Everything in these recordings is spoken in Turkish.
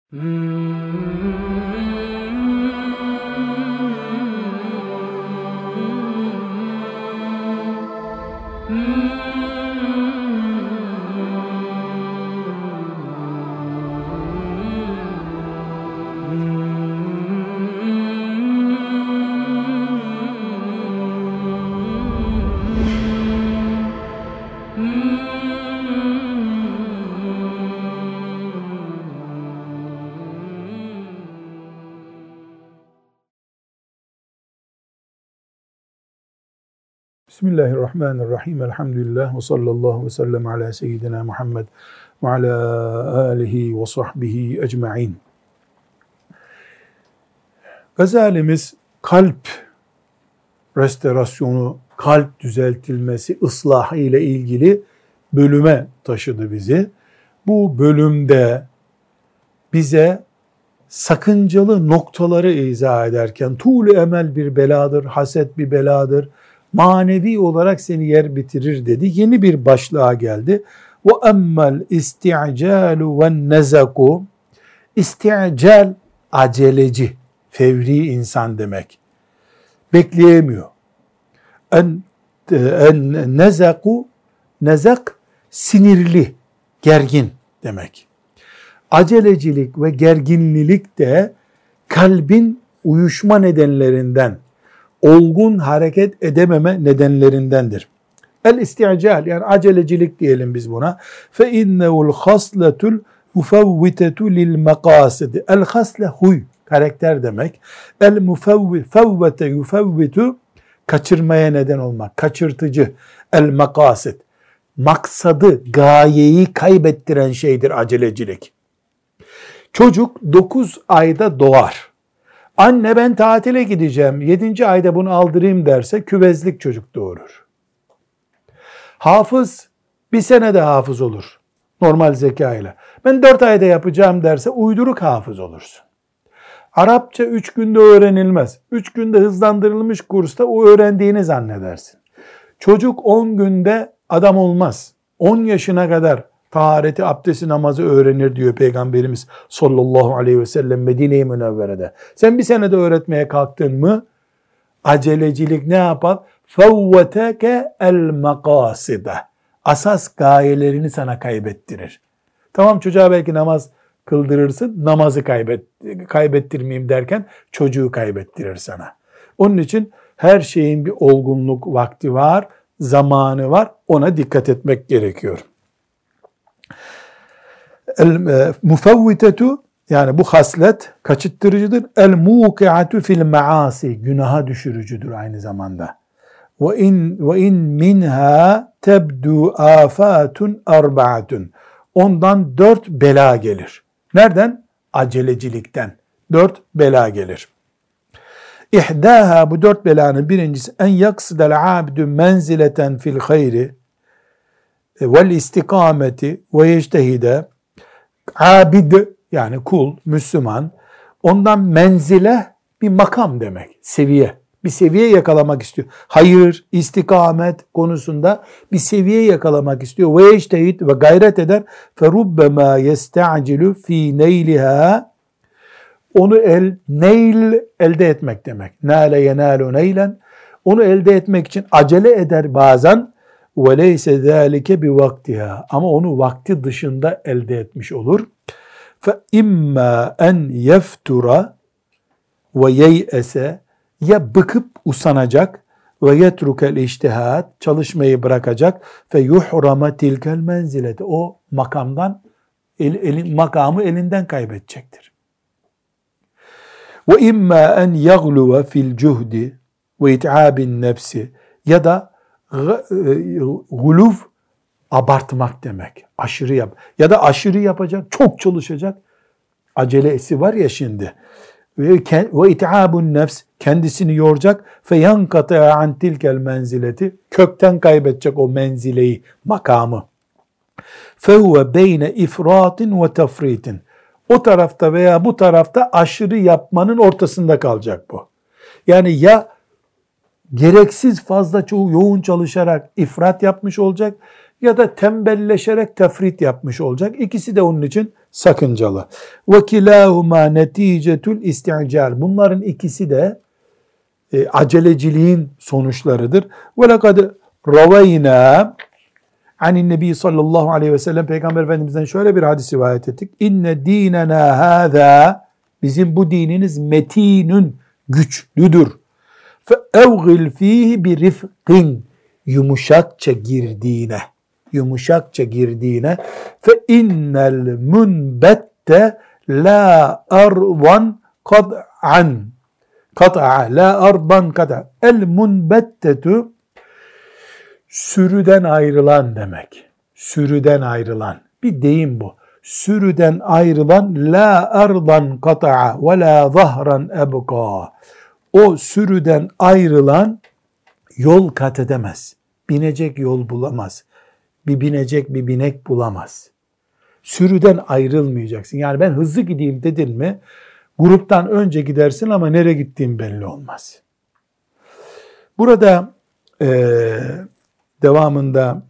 Bismillahirrahmanirrahim. Elhamdülillah ve sallallahu ve sellem ala seyyidina Muhammed ve ala alihi ve sahbihi ecma'in. Gazalimiz kalp restorasyonu, kalp düzeltilmesi, ıslahı ile ilgili bölüme taşıdı bizi. Bu bölümde bize sakıncalı noktaları izah ederken tuğlu emel bir beladır, haset bir beladır, manevi olarak seni yer bitirir dedi. Yeni bir başlığa geldi. Ve emmel isti'calu ve nezaku. İsti'cal aceleci, fevri insan demek. Bekleyemiyor. Nezaku, nezak sinirli, gergin demek. Acelecilik ve gerginlilik de kalbin uyuşma nedenlerinden, olgun hareket edememe nedenlerindendir. El-isti'cal yani acelecilik diyelim biz buna. Fe innehu'l hasletul mufavvitetu lil maqasid. El-hasle huy, karakter demek. El-mufavvite yufavvitu kaçırmaya neden olmak, kaçırtıcı. El-maqasid maksadı, gayeyi kaybettiren şeydir acelecilik. Çocuk 9 ayda doğar. Anne ben tatile gideceğim, 7. ayda bunu aldırayım derse küvezlik çocuk doğurur. Hafız bir senede hafız olur normal zekayla. Ben 4 ayda yapacağım derse uyduruk hafız olursun. Arapça 3 günde öğrenilmez. 3 günde hızlandırılmış kursta o öğrendiğini zannedersin. Çocuk 10 günde adam olmaz. 10 yaşına kadar tahareti, abdesti, namazı öğrenir diyor Peygamberimiz sallallahu aleyhi ve sellem Medine-i Münevvere'de. Sen bir senede öğretmeye kalktın mı acelecilik ne yapar? فَوَّتَكَ الْمَقَاسِدَ asas gayelerini sana kaybettirir. Tamam çocuğa belki namaz kıldırırsın, namazı kaybettirmeyeyim derken çocuğu kaybettirir sana. Onun için her şeyin bir olgunluk vakti var, zamanı var, ona dikkat etmek gerekiyor. El-mufavvitetu yani bu haslet kaçıttırıcıdır. El-muki'atu fil maasi günaha düşürücüdür aynı zamanda. Ve in minha tebdu afatun arba'atun. Ondan 4 bela gelir. Nereden? Acelecilikten. 4 bela gelir. İhdaha bu 4 belanın birincisi en yaksidel abdu menzileten fil hayri vel istikameti ve yeştehide. Abid yani kul, Müslüman, ondan menzile bir makam demek, seviye. Bir seviye yakalamak istiyor. Hayır, istikamet konusunda bir seviye yakalamak istiyor. Ve yeştehid ve gayret eder. Ferubbema yesta'cilu fi neyliha onu elde etmek demek. Nâle yenâlu neylen onu elde etmek için acele eder bazen. وَلَيْسَ ذَٰلِكَ بِوَقْتِهَا ama onu vakti dışında elde etmiş olur. فَاِمَّا اَنْ يَفْتُرَ وَيَيْأَسَ ya bıkıp usanacak ve yetrukel iştihat çalışmayı bırakacak فَيُحْرَمَ تِلْكَ الْمَنْزِلَةِ o makamdan makamı elinden kaybedecektir. وَاِمَّا اَنْ يَغْلُوَ فِي الْجُهْدِ وَاِتْعَابِ النَّفْسِ ya da guluv abartmak demek. Aşırı yap. Ya da aşırı yapacak, çok çalışacak. Acelesi var ya şimdi. Ve itihabun nefs kendisini yoracak. Fe yankata an tilkel menzileti kökten kaybedecek o menzileyi, makamı. Fe huve beyne ifratin ve tefritin. O tarafta veya bu tarafta aşırı yapmanın ortasında kalacak bu. Yani ya gereksiz fazla yoğun çalışarak ifrat yapmış olacak ya da tembelleşerek tefrit yapmış olacak. İkisi de onun için sakıncalı. Ve kilahuma neticetul isti'cal. Bunların ikisi de aceleciliğin sonuçlarıdır. Ve lekad ravayna anin nebi sallallahu aleyhi ve sellem, Peygamber Efendimiz'den şöyle bir hadis rivayet ettik. İnne dinena hâzâ, bizim bu dininiz metinün, güçlüdür. Fe evgil fihi bi rifqin, yumuşakça girdiğine, yumuşakça girdiğine. Fe innel munbette la ardan kad'an, kat'a, la ardan kat'a. El munbettetu, sürüden ayrılan demek. Sürüden ayrılan. Bir deyim bu. Sürüden ayrılan, la ardan kat'a ve la zahran ebqa. O sürüden ayrılan yol kat edemez. Binecek yol bulamaz. Bir binecek bir binek bulamaz. Sürüden ayrılmayacaksın. Yani ben hızlı gideyim dedin mi, gruptan önce gidersin ama nereye gittiğin belli olmaz. Burada devamında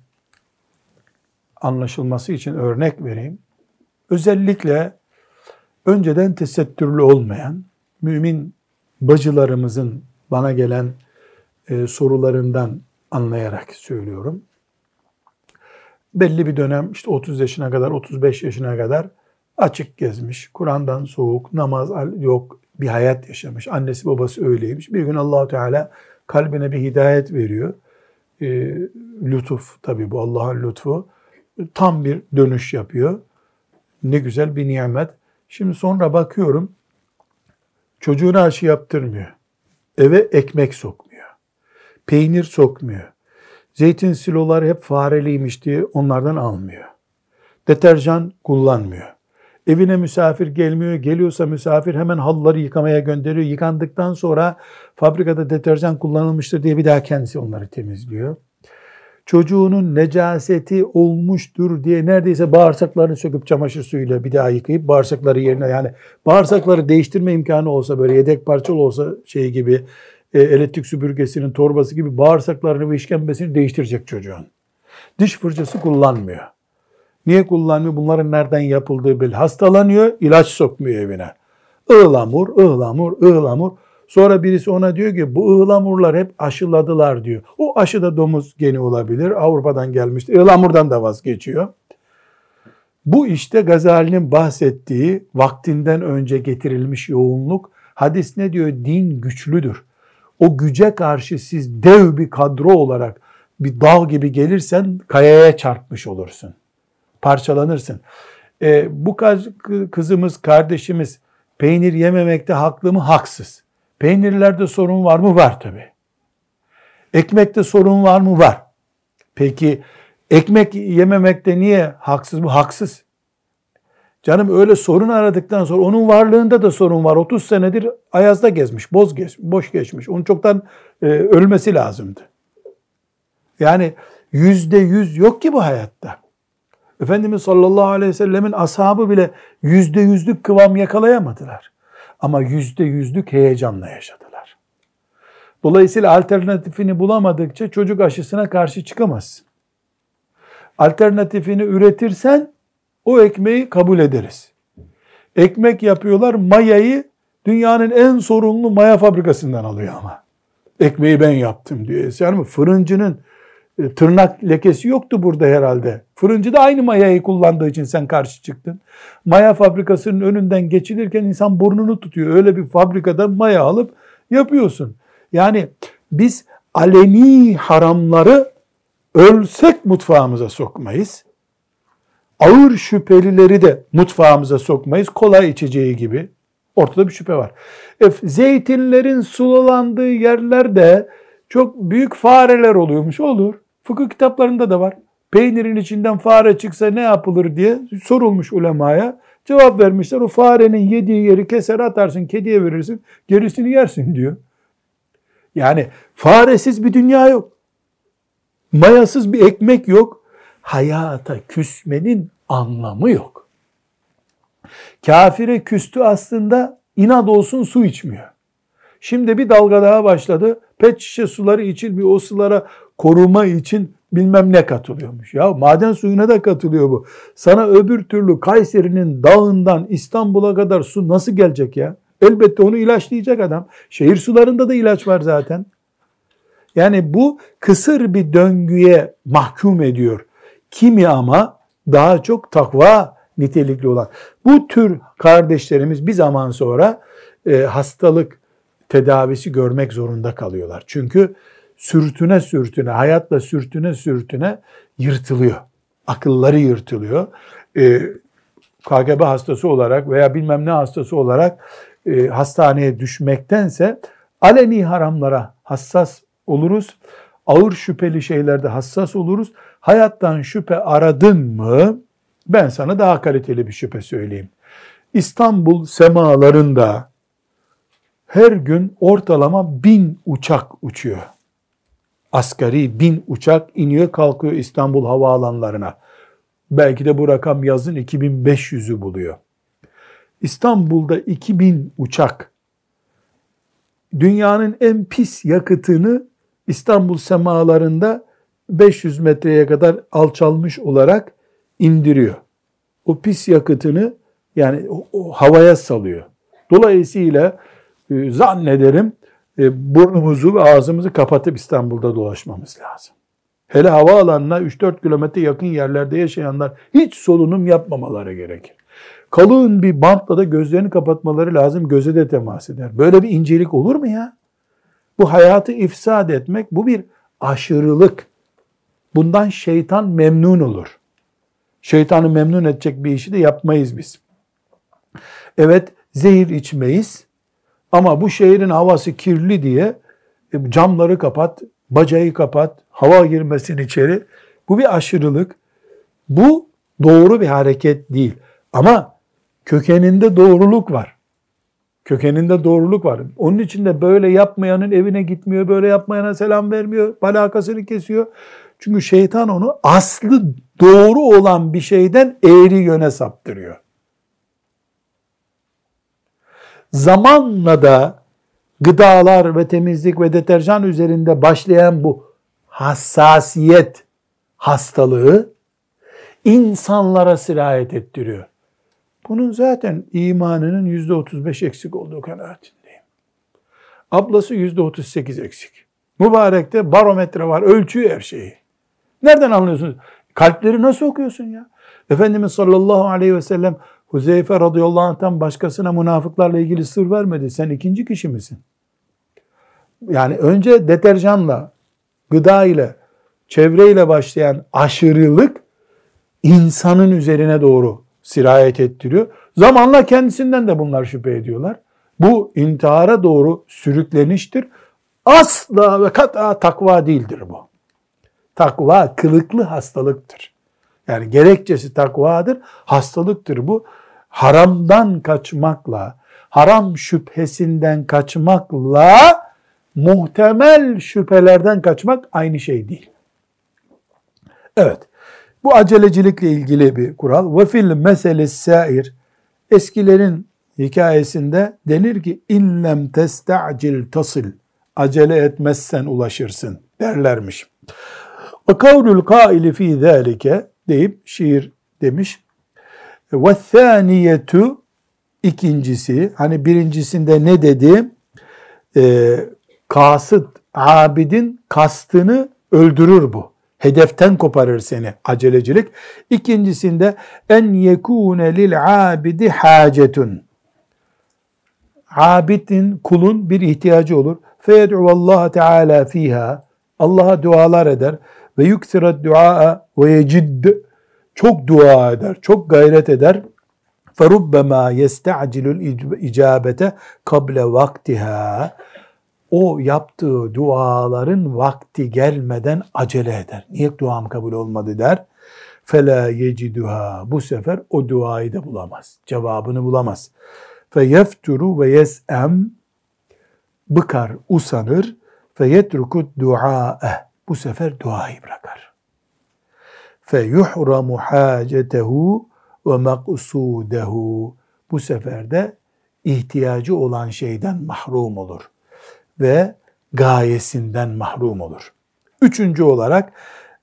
anlaşılması için örnek vereyim. Özellikle önceden tesettürlü olmayan mümin bacılarımızın bana gelen sorularından anlayarak söylüyorum. Belli bir dönem, işte 30 yaşına kadar, 35 yaşına kadar açık gezmiş, Kur'an'dan soğuk, namaz yok bir hayat yaşamış. Annesi babası öyleymiş. Bir gün Allah-u Teala kalbine bir hidayet veriyor. Lütuf, tabii bu Allah'ın lütfu. Tam bir dönüş yapıyor. Ne güzel bir nimet. Şimdi sonra bakıyorum, çocuğuna aşı yaptırmıyor. Eve ekmek sokmuyor. Peynir sokmuyor. Zeytin siloları hep fareliymiş diye onlardan almıyor. Deterjan kullanmıyor. Evine misafir gelmiyor. Geliyorsa misafir hemen halıları yıkamaya gönderiyor. Yıkandıktan sonra fabrikada deterjan kullanılmıştır diye bir daha kendisi onları temizliyor. Çocuğunun necaseti olmuştur diye neredeyse bağırsaklarını söküp çamaşır suyuyla bir daha yıkayıp bağırsakları yerine, yani bağırsakları değiştirme imkanı olsa, böyle yedek parçalı olsa şey gibi, elektrik süpürgesinin torbası gibi bağırsaklarını ve işkembesini değiştirecek çocuğun. Diş fırçası kullanmıyor. Niye kullanmıyor? Bunların nereden yapıldığı belli. Hastalanıyor, ilaç sokmuyor evine. Ihlamur, ıhlamur, ıhlamur. Sonra birisi ona diyor ki bu ıhlamurlar hep aşıladılar diyor. O aşı da domuz geni olabilir. Avrupa'dan gelmiştir. Ihlamurdan da vazgeçiyor. Bu işte Gazali'nin bahsettiği vaktinden önce getirilmiş yoğunluk. Hadis ne diyor? Din güçlüdür. O güce karşı siz dev bir kadro olarak bir dağ gibi gelirsen kayaya çarpmış olursun. Parçalanırsın. Bu kızımız, kardeşimiz peynir yememekte haklı mı? Haksız. Peynirlerde sorun var mı? Var tabii. Ekmekte sorun var mı? Var. Peki ekmek yememekte niye haksız mı? Haksız. Canım öyle sorun aradıktan sonra onun varlığında da sorun var. 30 senedir ayazda gezmiş, boş geçmiş. Onun çoktan ölmesi lazımdı. Yani %100 yok ki bu hayatta. Efendimiz sallallahu aleyhi ve sellemin ashabı bile %100'lük kıvam yakalayamadılar. Ama %100'lük heyecanla yaşadılar. Dolayısıyla alternatifini bulamadıkça çocuk aşısına karşı çıkamazsın. Alternatifini üretirsen o ekmeği kabul ederiz. Ekmek yapıyorlar, mayayı dünyanın en sorunlu maya fabrikasından alıyor ama. Ekmeği ben yaptım diyor. Yani fırıncının tırnak lekesi yoktu burada herhalde. Fırıncı da aynı mayayı kullandığı için sen karşı çıktın. Maya fabrikasının önünden geçilirken insan burnunu tutuyor. Öyle bir fabrikada maya alıp yapıyorsun. Yani biz aleni haramları ölsek mutfağımıza sokmayız. Ağır şüphelileri de mutfağımıza sokmayız. Kolay içeceği gibi. Ortada bir şüphe var. Zeytinlerin sulalandığı yerlerde çok büyük fareler oluyormuş. Olur. Fıkıh kitaplarında da var. Peynirin içinden fare çıksa ne yapılır diye sorulmuş ulemaya. Cevap vermişler. O farenin yediği yeri keser atarsın, kediye verirsin, gerisini yersin diyor. Yani faresiz bir dünya yok. Mayasız bir ekmek yok. Hayata küsmenin anlamı yok. Kafire küstü aslında, inat olsun su içmiyor. Şimdi bir dalga daha başladı. Pet şişe suları içilmiyor. O sulara koruma için bilmem ne katılıyormuş. Ya maden suyuna da katılıyor bu. Sana öbür türlü Kayseri'nin dağından İstanbul'a kadar su nasıl gelecek ya? Elbette onu ilaçlayacak adam. Şehir sularında da ilaç var zaten. Yani bu kısır bir döngüye mahkum ediyor. Kimi ama daha çok takva nitelikli olan. Bu tür kardeşlerimiz bir zaman sonra hastalık tedavisi görmek zorunda kalıyorlar. Çünkü sürtüne sürtüne, hayatla sürtüne sürtüne yırtılıyor. Akılları yırtılıyor. KGB hastası olarak veya bilmem ne hastası olarak hastaneye düşmektense aleni haramlara hassas oluruz. Ağır şüpheli şeylerde hassas oluruz. Hayattan şüphe aradın mı? Ben sana daha kaliteli bir şüphe söyleyeyim. İstanbul semalarında her gün ortalama 1000 uçak uçuyor. Asgari 1000 uçak iniyor kalkıyor İstanbul havaalanlarına. Belki de bu rakam yazın 2500'ü buluyor. İstanbul'da 2000 uçak dünyanın en pis yakıtını İstanbul semalarında 500 metreye kadar alçalmış olarak indiriyor. O pis yakıtını yani o havaya salıyor. Dolayısıyla zannederim burnumuzu ve ağzımızı kapatıp İstanbul'da dolaşmamız lazım. Hele havaalanına 3-4 kilometre yakın yerlerde yaşayanlar hiç solunum yapmamaları gerekir. Kalın bir bantla da gözlerini kapatmaları lazım, göze de temas eder. Böyle bir incelik olur mu ya? Bu hayatı ifsad etmek, bu bir aşırılık. Bundan şeytan memnun olur. Şeytanı memnun edecek bir işi de yapmayız biz. Evet, zehir içmeyiz ama bu şehrin havası kirli diye camları kapat, bacayı kapat, hava girmesin içeri. Bu bir aşırılık. Bu doğru bir hareket değil. Ama kökeninde doğruluk var. Kökeninde doğruluk var. Onun için de böyle yapmayanın evine gitmiyor, böyle yapmayana selam vermiyor, alakasını kesiyor. Çünkü şeytan onu aslı doğru olan bir şeyden eğri yöne saptırıyor. Zamanla da gıdalar ve temizlik ve deterjan üzerinde başlayan bu hassasiyet hastalığı insanlara sirayet ettiriyor. Bunun zaten imanının %35 eksik olduğu kanaatindeyim. Ablası %38 eksik. Mübarekte barometre var, ölçüyor her şeyi. Nereden anlıyorsunuz? Kalpleri nasıl okuyorsun ya? Efendimiz sallallahu aleyhi ve sellem Huzeyfe radıyallahu anh'tan başkasına münafıklarla ilgili sır vermedi. Sen ikinci kişi misin? Yani önce deterjanla, gıda ile, çevreyle başlayan aşırılık insanın üzerine doğru sirayet ettiriyor. Zamanla kendisinden de bunlar şüphe ediyorlar. Bu intihara doğru sürükleniştir. Asla ve kat'a takva değildir bu. Takva kılıklı hastalıktır. Yani gerekçesi takvadır, hastalıktır bu. Haramdan kaçmakla, haram şüphesinden kaçmakla muhtemel şüphelerden kaçmak aynı şey değil. Evet. Bu acelecilikle ilgili bir kural. Ve fil meselis sair. Eskilerin hikayesinde denir ki inlem testa'cil tasil. Acele etmezsen ulaşırsın derlermiş. Ve kavlul kaili fi zalike deyip şiir demiş. Ve thaniyetu ikincisi, hani birincisinde ne dedi? Kasıt, abidin kastını öldürür bu. Hedeften koparır seni acelecilik. İkincisinde en yekune lil abidi hacetun. Abidin, kulun bir ihtiyacı olur. Feyed'u Allah Teala fiha. Allah'a dualar eder ve yuksirat duaa ve yecid. Çok dua eder, çok gayret eder. Ferubbema yesta'cilul icabete kable vaktiha. O yaptığı duaların vakti gelmeden acele eder. Niye duam kabul olmadı der. فَلَا يَجِدُهَا. Bu sefer o duayı da bulamaz. Cevabını bulamaz. فَيَفْتُرُ وَيَسْأَمْ. Bıkar, usanır. فَيَتْرُكُ الدُّعَاءَ. Bu sefer duayı bırakar. فَيُحْرَمُ حَاجَتَهُ وَمَقْصُودَهُ. Bu sefer de ihtiyacı olan şeyden mahrum olur ve gayesinden mahrum olur. Üçüncü olarak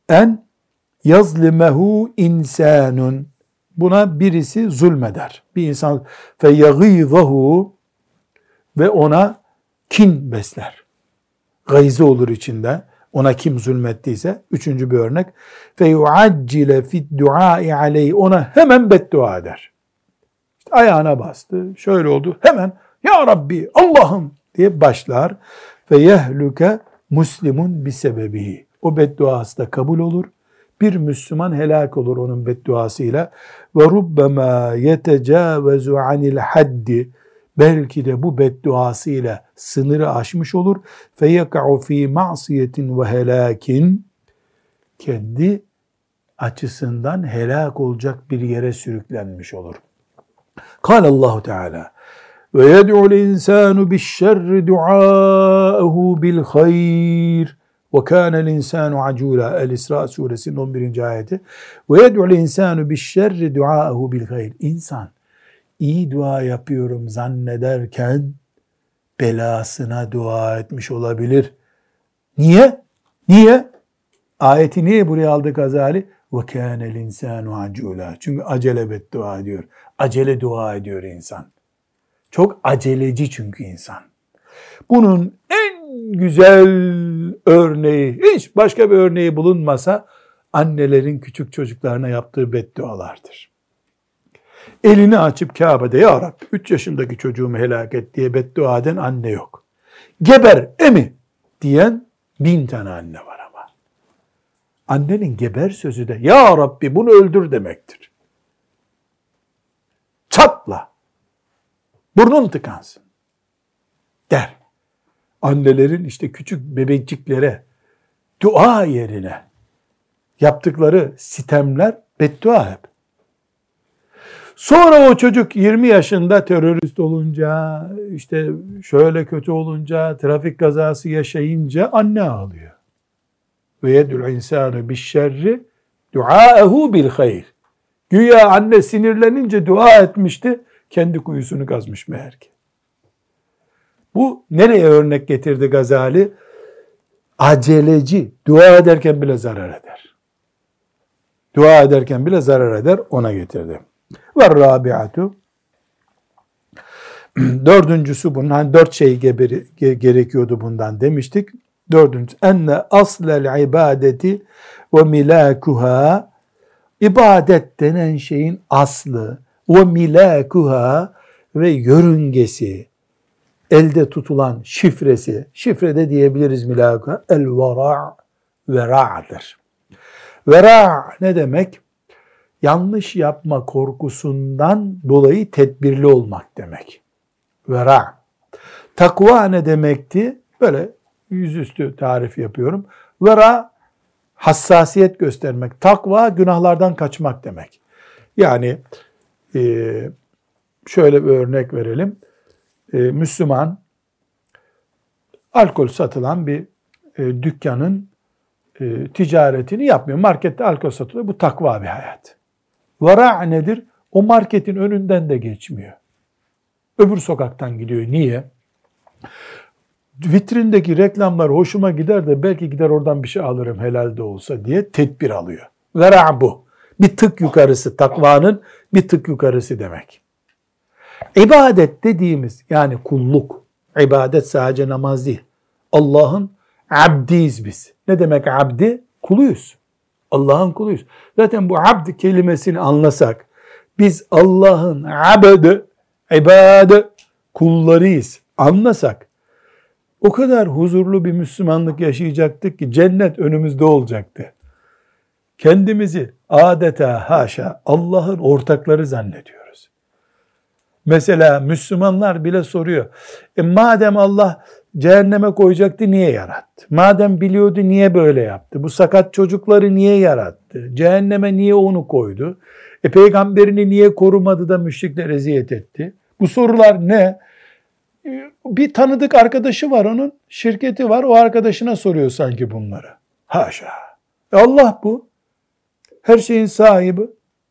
en yazlimehu insanun. Buna birisi zulmeder. Bir insan feyagîzahu ve ona kin besler. Gayzı olur içinde. Ona kim zulmettiyse. Üçüncü bir örnek. Feyuaccile fid-duâi aleyhi. Ona hemen beddua eder. İşte ayağına bastı. Şöyle oldu. Hemen ya Rabbi Allah'ım diye başlar. Feyehluke muslimun bisebebihi. O bedduası da kabul olur. Bir Müslüman helak olur onun bedduasıyla. Ve rubbema yetecâvezu anil haddi. Belki de bu bedduasıyla sınırı aşmış olur. Feyeka'u fî ma'siyetin ve helâkin. Kendi açısından helak olacak bir yere sürüklenmiş olur. Kâlallahu Teala ve yed'u'l insânu bi'ş-şerri du'âehu bil hayr. Ve kânel insânu acûlâ. El-İsra suresinin 11. ayeti. Ve yed'u'l insânu bi'ş-şerri du'âehu bil hayr. İnsan iyi dua yapıyorum zannederken belasına dua etmiş olabilir. Niye? Niye? Ayeti niye buraya aldı Gazali? وَكَانَ الْاِنْسَانُ عَجُولًا. Çünkü acele beddua ediyor. Acele dua ediyor insan. Çok aceleci çünkü insan. Bunun en güzel örneği, hiç başka bir örneği bulunmasa, annelerin küçük çocuklarına yaptığı beddualardır. Elini açıp Kabe'de ya Rabbi 3 yaşındaki çocuğumu helak et diye beddua eden anne yok. Geber emi diyen 1000 tane anne var ama. Annenin geber sözü de ya Rabbi bunu öldür demektir. Çatla. Burnun tıkansın der. Annelerin işte küçük bebekçiklere dua yerine yaptıkları sitemler beddua hep. Sonra o çocuk 20 yaşında terörist olunca, işte şöyle kötü olunca, trafik kazası yaşayınca anne ağlıyor. Ve yed'u'l insânu bi'ş-şerri duâehu bil hayr. Güya anne sinirlenince dua etmişti, kendi kuyusunu kazmış meğer ki. Bu nereye örnek getirdi Gazali? Aceleci, dua ederken bile zarar eder. Dua ederken bile zarar eder, ona getirdi. Ve rabiatu, dördüncüsü bunun, hani 4 şey gerekiyordu bundan demiştik. Dördüncüsü, enne aslel ibadeti ve milakuha, ibadet denen şeyin aslı ve milakuha ve yörüngesi, elde tutulan şifresi, şifrede diyebiliriz milakuha, el-vera' vera'dır. Vera' ne demek? Yanlış yapma korkusundan dolayı tedbirli olmak demek. Vera. Takva ne demekti? Böyle yüzüstü tarif yapıyorum. Vera, hassasiyet göstermek. Takva, günahlardan kaçmak demek. Yani şöyle bir örnek verelim. Müslüman, alkol satılan bir dükkanın ticaretini yapmıyor. Markette alkol satılıyor. Bu takva bir hayat. Vara nedir? O marketin önünden de geçmiyor. Öbür sokaktan gidiyor. Niye? Vitrindeki reklamlar hoşuma gider de belki gider oradan bir şey alırım helal de olsa diye tedbir alıyor. Vera bu. Bir tık yukarısı, takvanın bir tık yukarısı demek. İbadet dediğimiz, yani kulluk. İbadet sadece namaz değil. Allah'ın abdiyiz biz. Ne demek abdi? Kuluyuz. Allah'ın kuluyuz. Zaten bu abd kelimesini anlasak, biz Allah'ın abd, ibade kullarıyız anlasak, o kadar huzurlu bir Müslümanlık yaşayacaktık ki cennet önümüzde olacaktı. Kendimizi adeta haşa Allah'ın ortakları zannediyoruz. Mesela Müslümanlar bile soruyor. Madem Allah cehenneme koyacaktı niye yarattı? Madem biliyordu niye böyle yaptı? Bu sakat çocukları niye yarattı? Cehenneme niye onu koydu? Peygamberini niye korumadı da müşrikler eziyet etti? Bu sorular ne? Bir tanıdık arkadaşı var onun, şirketi var, o arkadaşına soruyor sanki bunları. Haşa. Allah bu. Her şeyin sahibi.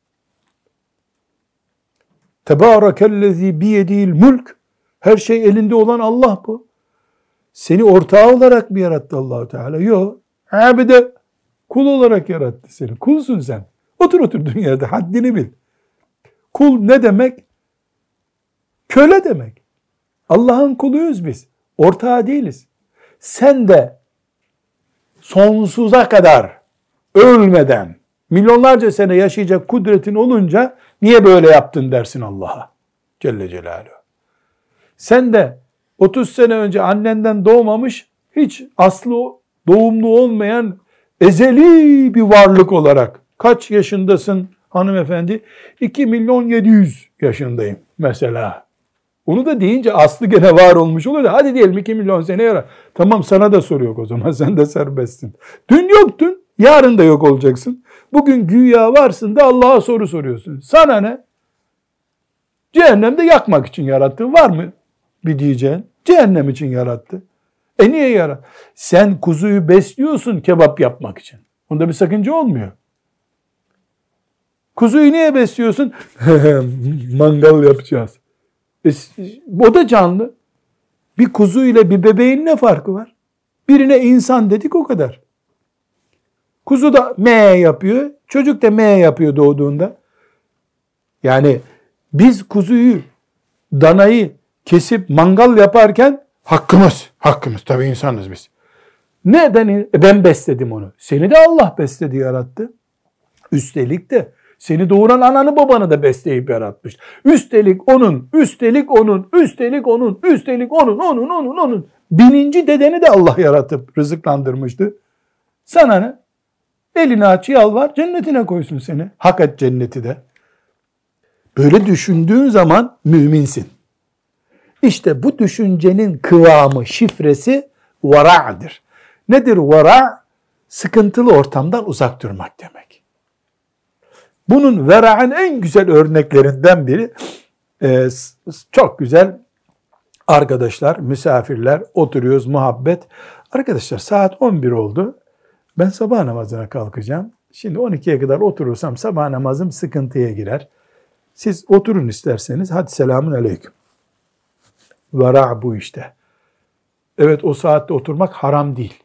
Tebârekellezî biyedîl mulk. Her şey elinde olan Allah bu. Seni ortağı olarak mı yarattı Allah-u Teala? Yok. Abide, Kul olarak yarattı seni. Kulsun sen. Otur oturduğun yerde haddini bil. Kul ne demek? Köle demek. Allah'ın kuluyuz biz. Ortağı değiliz. Sen de sonsuza kadar ölmeden milyonlarca sene yaşayacak kudretin olunca niye böyle yaptın dersin Allah'a Celle Celaluhu. Sen de 30 sene önce annenden doğmamış, hiç aslı doğumlu olmayan ezeli bir varlık olarak kaç yaşındasın hanımefendi? 2.700.000 yaşındayım mesela. Onu da deyince aslı gene var olmuş oluyor da hadi diyelim 2 milyon sene yarar. Tamam, sana da soru yok o zaman, sen de serbestsin. Dün yoktun, yarın da yok olacaksın. Bugün güya varsın da Allah'a soru soruyorsun. Sana ne? Cehennemde yakmak için yarattı. Var mı bir diyeceğin? Cehennem için yarattı. Niye yarattı? Sen kuzuyu besliyorsun kebap yapmak için. Onda bir sakınca olmuyor. Kuzuyu niye besliyorsun? Mangal yapacağız. O da canlı. Bir kuzu ile bir bebeğin ne farkı var? Birine insan dedik, o kadar. Kuzu da me yapıyor, çocuk da me yapıyor doğduğunda. Yani biz kuzuyu, danayı kesip mangal yaparken hakkımız tabii insanız biz. Neden? Ben besledim onu. Seni de Allah besledi, yarattı. Üstelik de seni doğuran ananı babanı da besleyip yaratmış. Üstelik onun. Bininci dedeni de Allah yaratıp rızıklandırmıştı. Sana ne? Elini aç, yalvar, cennetine koysun seni. Hak et cenneti de. Böyle düşündüğün zaman müminsin. İşte bu düşüncenin kıvamı, şifresi vara'dır. Nedir vara? Sıkıntılı ortamdan uzak durmak demek. Bunun vera'ın en güzel örneklerinden biri, çok güzel arkadaşlar, misafirler, oturuyoruz, muhabbet. Arkadaşlar saat 11 oldu. Ben sabah namazına kalkacağım. Şimdi 12'ye kadar oturursam sabah namazım sıkıntıya girer. Siz oturun isterseniz. Hadi selamun aleyküm. Vera bu işte. Evet, o saatte oturmak haram değil.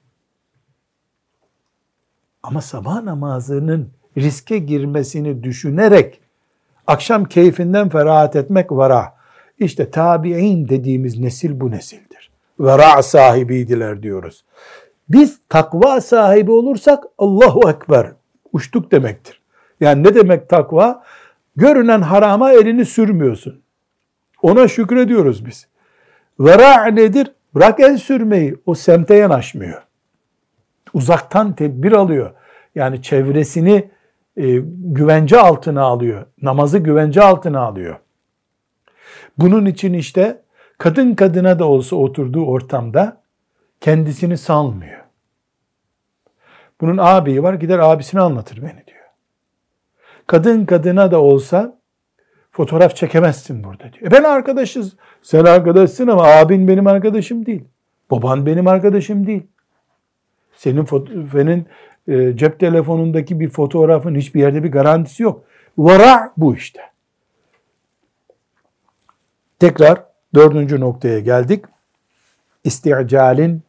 Ama sabah namazının riske girmesini düşünerek akşam keyfinden ferahat etmek vera. İşte tabi'in dediğimiz nesil bu nesildir. Vera sahibiydiler diyoruz. Biz takva sahibi olursak Allahu Ekber, uçtuk demektir. Yani ne demek takva? Görünen harama elini sürmüyorsun. Ona şükrediyoruz biz. Vera nedir? Bırak el sürmeyi, o semte yanaşmıyor. Uzaktan tedbir alıyor. Yani çevresini güvence altına alıyor. Namazı güvence altına alıyor. Bunun için işte kadın kadına da olsa oturduğu ortamda kendisini salmıyor. Bunun ağabeyi var, gider abisine anlatır beni diyor. Kadın kadına da olsa fotoğraf çekemezsin burada diyor. Ben arkadaşız. Sen arkadaşsın ama abin benim arkadaşım değil. Baban benim arkadaşım değil. Senin cep telefonundaki bir fotoğrafın hiçbir yerde bir garantisi yok. Vara bu işte. Tekrar 4. noktaya geldik. İsti'calin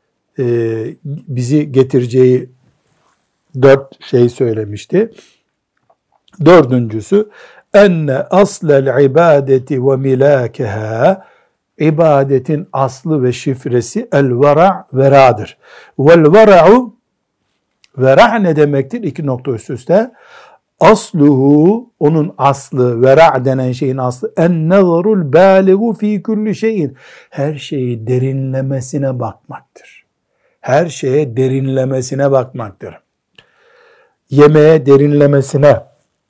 bizi getireceği 4 şey söylemişti. 4.'sü enne aslel ibadeti ve milâkeha, ibadetin aslı ve şifresi el vera, veradır. Vel vera'u, vera ne demektir? 2 nokta üst üste. Asluhu, onun aslı, vera denen şeyin aslı, en nazarul bâligu fî kulli şeyin, her şeyi derinlemesine bakmaktır. Her şeye derinlemesine bakmaktır. Yemeğe derinlemesine.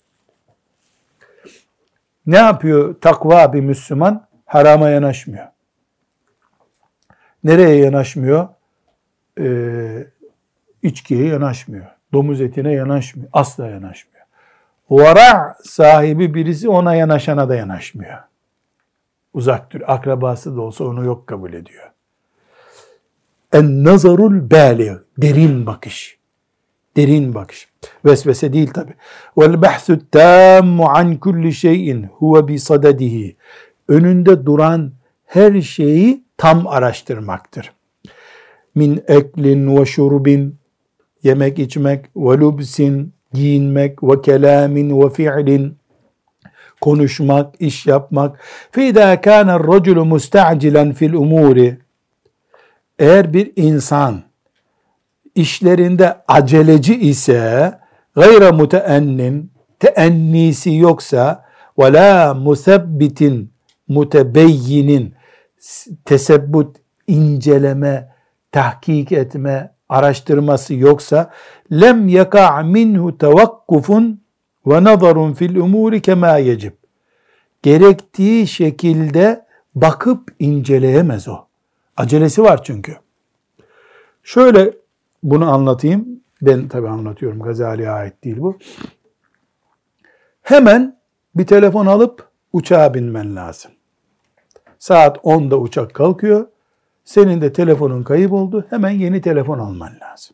Ne yapıyor takva bir Müslüman? Harama yanaşmıyor. Nereye yanaşmıyor? İçkiye yanaşmıyor. Domuz etine yanaşmıyor. Asla yanaşmıyor. Vara sahibi birisi ona yanaşana da yanaşmıyor. Uzak dur. Akrabası da olsa onu yok kabul ediyor. En nazarul bâli, derin bakış. Derin bakış. Vesvese değil tabi. Vel bahsü tâmmu an kulli şeyin huve bi sadadihi. Önünde duran her şeyi tam araştırmaktır. Min eklin ve şurubin, yemek içmek, ve lubsin, giyinmek, ve kelamin ve fi'lin, konuşmak, iş yapmak. فَاِذَا كَانَ الرَّجُلُ مُسْتَعْجِلًا فِي الْاُمُورِ Eğer bir insan işlerinde aceleci ise, gayra muteannin, teennisi yoksa, ve la musebbitin, mutebeyyinin, tesebbüt, inceleme, tahkik etme, araştırması yoksa, lem yaka' minhu tevakkufun ve nazarun fil umuri kema yecib. Gerektiği şekilde bakıp inceleyemez o. Acelesi var çünkü. Şöyle bunu anlatayım. Ben tabii anlatıyorum. Gazali'ye ait değil bu. Hemen bir telefon alıp uçağa binmen lazım. Saat 10'da uçak kalkıyor. Senin de telefonun kayıp oldu. Hemen yeni telefon alman lazım.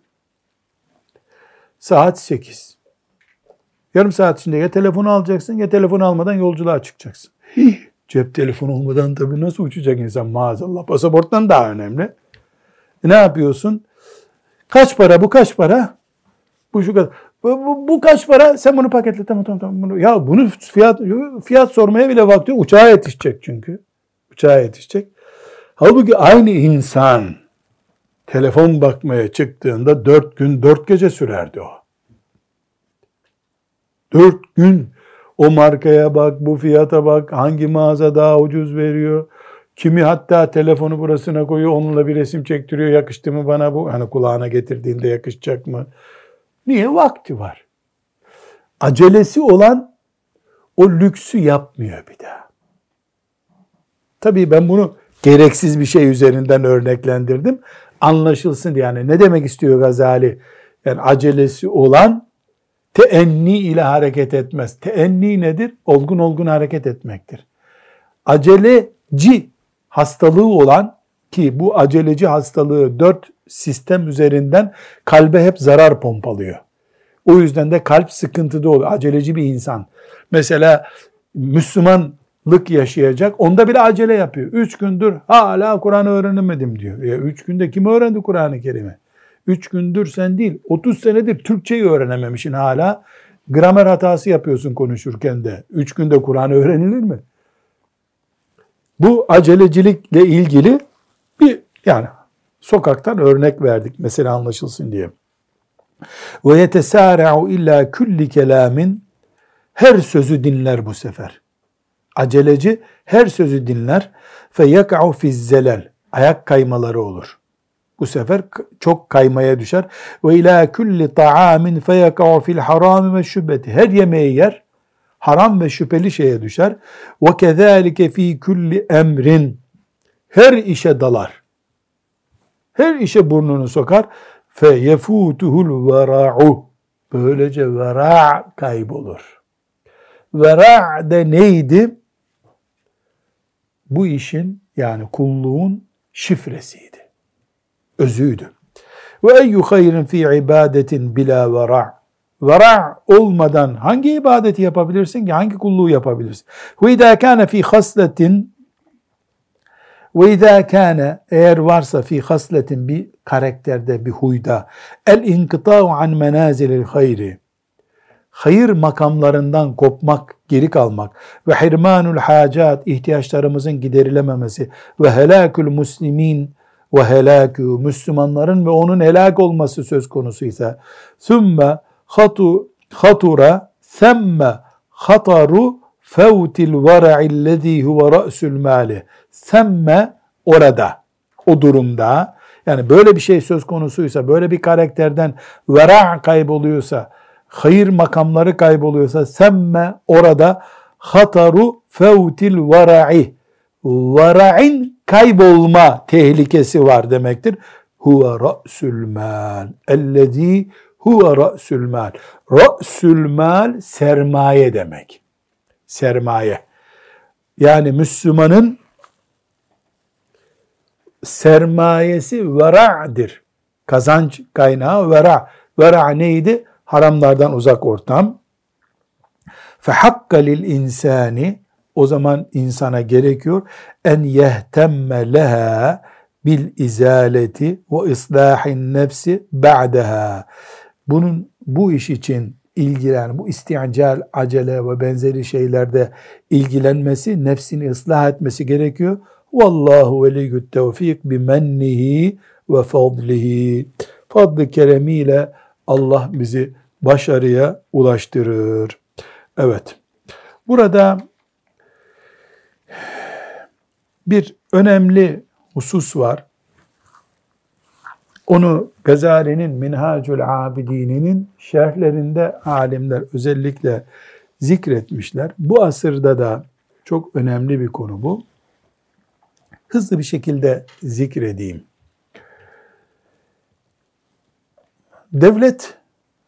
Saat 8. Yarım saat içinde ya telefonu alacaksın ya telefonu almadan yolculuğa çıkacaksın. Cep telefonu olmadan tabii nasıl uçacak insan maazallah. Pasaporttan daha önemli. Ne yapıyorsun? Kaç para bu, kaç para? Bu şu kadar. Bu kaç para? Sen bunu paketle. Tamam. Ya bunu fiyat sormaya bile vakti yok. Uçağa yetişecek çünkü. Uçağa yetişecek. Halbuki aynı insan telefon bakmaya çıktığında 4 gün 4 gece sürerdi o. 4 gün o markaya bak, bu fiyata bak, hangi mağaza daha ucuz veriyor. Kimi hatta telefonu burasına koyuyor, onunla bir resim çektiriyor. Yakıştı mı bana bu? Hani kulağına getirdiğinde yakışacak mı? Niye? Vakti var. Acelesi olan o lüksü yapmıyor bir daha. Tabii ben bunu gereksiz bir şey üzerinden örneklendirdim. Anlaşılsın yani. Ne demek istiyor Gazali? Yani acelesi olan teenni ile hareket etmez. Teenni nedir? Olgun hareket etmektir. Aceleci hastalığı olan, ki bu aceleci hastalığı 4 sistem üzerinden kalbe hep zarar pompalıyor. O yüzden de kalp sıkıntıda oluyor. Aceleci bir insan. Mesela Müslümanlık yaşayacak. Onda bile acele yapıyor. 3 gündür hala Kur'an öğrenemedim diyor. 3 günde kim öğrendi Kur'an-ı Kerim'i? 3 gündür sen değil, 30 senedir Türkçeyi öğrenememişsin hala. Gramer hatası yapıyorsun konuşurken de. 3 günde Kur'an öğrenilir mi? Bu acelecilikle ilgili bir yani sokaktan örnek verdik mesela anlaşılsın diye. Ve yetesâre'u illâ kulli kelâmin, her sözü dinler bu sefer. Aceleci her sözü dinler. Fe yak'u fi'z-zelal, ayak kaymaları olur. Bu sefer çok kaymaya düşer. Ve ilâ kulli ta'âmin fe yak'u fil harâmi ve şübbeti, her yemeği yer, haram ve şüpheli şeye düşer. Ve kezâlike fî kulli emrin, her işe dalar. Her işe burnunu sokar. Fe yefûtuhul vera'u, böylece vera kaybolur. Vera de neydi? Bu işin yani kulluğun şifresiydi. Özüydü. Ve eyyü hayrin fi ibadetin bila vera. Vera olmadan hangi ibadeti yapabilirsin ki? Hangi kulluğu yapabilirsin? Ve idâ kâne fi hasletin, ve izâ kâne, eğer varsa fi hasletin, bir karakterde, bir huyda, el inkıtâ'u an menâzilil hayri, hayır makamlarından kopmak, geri kalmak, ve hirmanul hacat, ihtiyaçlarımızın giderilememesi, ve helâkül muslimin, ve helâkü, Müslümanların ve onun helak olması söz konusuysa, thumme hatura themme hataru fevtil vera'illezî huve ra'sül mâli. Themme, orada, o durumda, yani böyle bir şey söz konusuysa, böyle bir karakterden vera kayboluyorsa, hayır makamları kayboluyorsa, themme, orada, hataru fevtil vera'i, vera'in kaybolma tehlikesi var demektir. Huve ra'sül mal, ellezî huve ra'sül mal. Ra'sül mal sermaye demek. Sermaye. Yani Müslümanın sermayesi vera'dir. Kazanç kaynağı vera. Vera neydi? Haramlardan uzak ortam. Fehakka lil insani, o zaman insana gerekiyor en yehtemme leha, bil izaleti ve islahin nefsi ba'daha. Bu iş için bu isti'cal, acele ve benzeri şeylerde ilgilenmesi, nefsini ıslah etmesi gerekiyor. Vallahu veliyyut tevfik bimennihi ve fadlihi. Fadlı keremiyle Allah bizi başarıya ulaştırır. Evet. Burada bir önemli husus var. Onu Gazali'nin Minhacul Abidin'in şerhlerinde alimler özellikle zikretmişler. Bu asırda da çok önemli bir konu bu. Hızlı bir şekilde zikredeyim. Devlet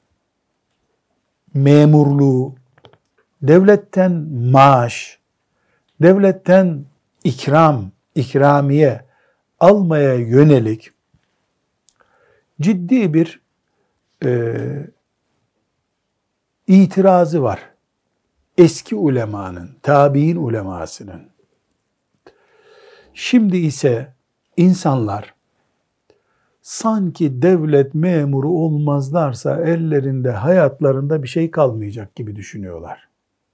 memurluğu, devletten maaş, devletten ikramiye almaya yönelik ciddi bir itirazı var. Eski ulemanın, tabiin ulemasının. Şimdi ise insanlar sanki devlet memuru olmazlarsa ellerinde, hayatlarında bir şey kalmayacak gibi düşünüyorlar.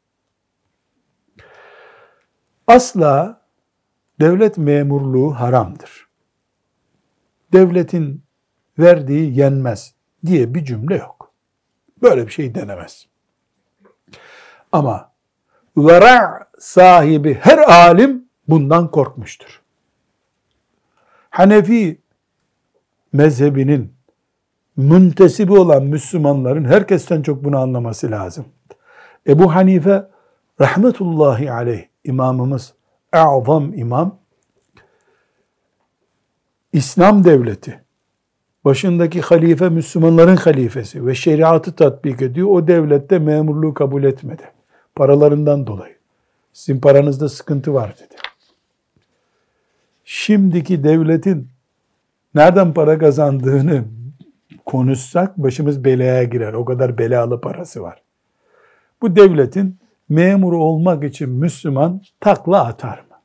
Asla devlet memurluğu haramdır. Devletin verdiği yenmez diye bir cümle yok. Böyle bir şey denemez. Ama vera sahibi her alim bundan korkmuştur. Hanefi mezhebinin müntesibi olan Müslümanların herkesten çok bunu anlaması lazım. Ebu Hanife rahmetullahi aleyh, imamımız, a'zam imam, İslam devleti, başındaki halife Müslümanların halifesi ve şeriatı tatbik ediyor. O devlette memurluğu kabul etmedi. Paralarından dolayı. Sizin paranızda sıkıntı var dedi. Şimdiki devletin nereden para kazandığını konuşsak başımız belaya girer. O kadar belalı parası var. Bu devletin memuru olmak için Müslüman takla atar mı?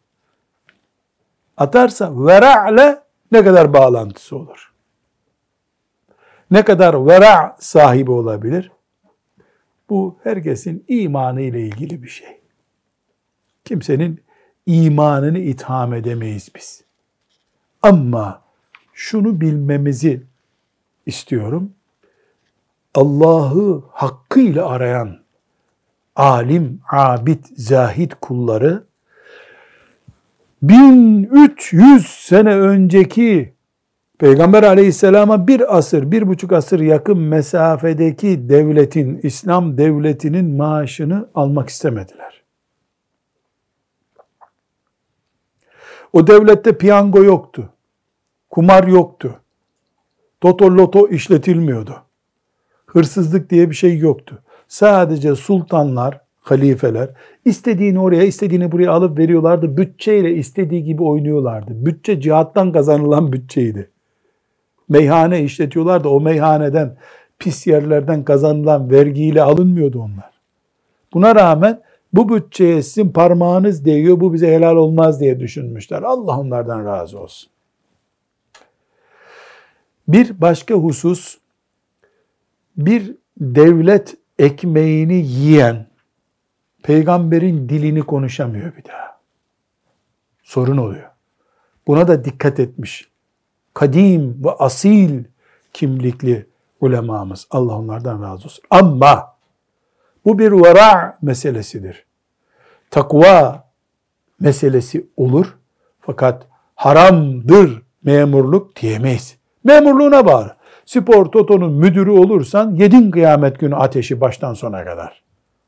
Atarsa vera'le ne kadar bağlantısı olur? Ne kadar vera sahibi olabilir? Bu herkesin imanı ile ilgili bir şey. Kimsenin imanını itham edemeyiz biz. Ama şunu bilmemizi istiyorum. Allah'ı hakkıyla arayan alim, abid, zahid kulları 1300 sene önceki Peygamber aleyhisselama bir asır, 1,5 asır yakın mesafedeki devletin, İslam devletinin maaşını almak istemediler. O devlette piyango yoktu, kumar yoktu, toto loto işletilmiyordu, hırsızlık diye bir şey yoktu. Sadece sultanlar, halifeler istediğini oraya, istediğini buraya alıp veriyorlardı. Bütçeyle istediği gibi oynuyorlardı. Bütçe cihattan kazanılan bütçeydi. Meyhane işletiyorlar da o meyhaneden, pis yerlerden kazanılan vergiyle alınmıyordu onlar. Buna rağmen bu bütçeye sizin parmağınız değiyor, bu bize helal olmaz diye düşünmüşler. Allah onlardan razı olsun. Bir başka husus, bir devlet ekmeğini yiyen, peygamberin dilini konuşamıyor bir daha. Sorun oluyor. Buna da dikkat etmiş. Kadim ve asil kimlikli ulemamız. Allah onlardan razı olsun. Ama bu bir vera meselesidir. Takva meselesi olur. Fakat haramdır memurluk diyemeyiz. Memurluğuna bağlı. Spor Toto'nun müdürü olursan yedin kıyamet günü ateşi baştan sona kadar.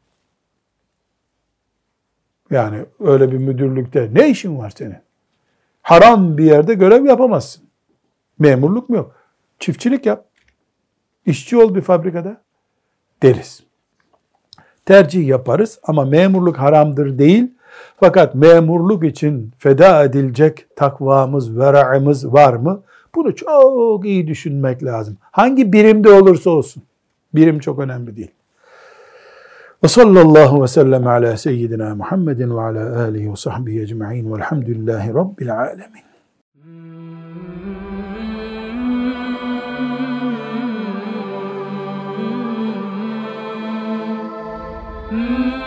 Yani öyle bir müdürlükte ne işin var senin? Haram bir yerde görev yapamazsın. Memurluk mu yok? Çiftçilik yap. İşçi ol bir fabrikada deriz. Tercih yaparız ama memurluk haramdır değil. Fakat memurluk için feda edilecek takvamız, vera'ımız var mı? Bunu çok iyi düşünmek lazım. Hangi birimde olursa olsun. Birim çok önemli değil. Ve sallallahu ve sellem ala seyyidina Muhammedin ve ala alihi ve sahbihi ecma'in velhamdülillahi rabbil alemin. Mm-hmm.